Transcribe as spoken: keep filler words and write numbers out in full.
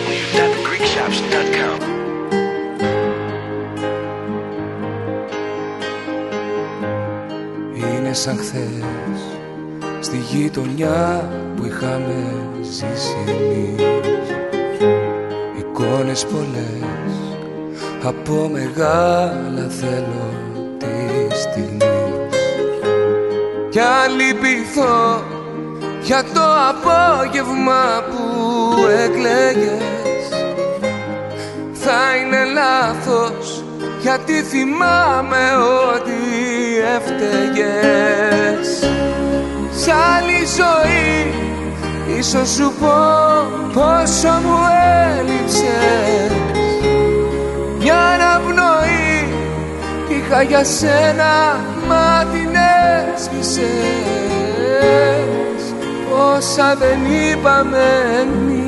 w w w dot greek shops dot com. Είναι σαν χθες στη γειτονιά που είχαμε ζήσει εμείς. Εικόνες πολλές από μεγάλα θέλω τη στιγμή. Κι αν λυπηθώ για το απόγευμα που έκλαιγες, θα είναι λάθος, γιατί θυμάμαι ότι έφταιγες. Σ' άλλη ζωή ίσως σου πω πόσο μου έλειψες. Μια αναπνοή είχα για σένα, μα την έσβησες. Όσα δεν είπαμε εμείς.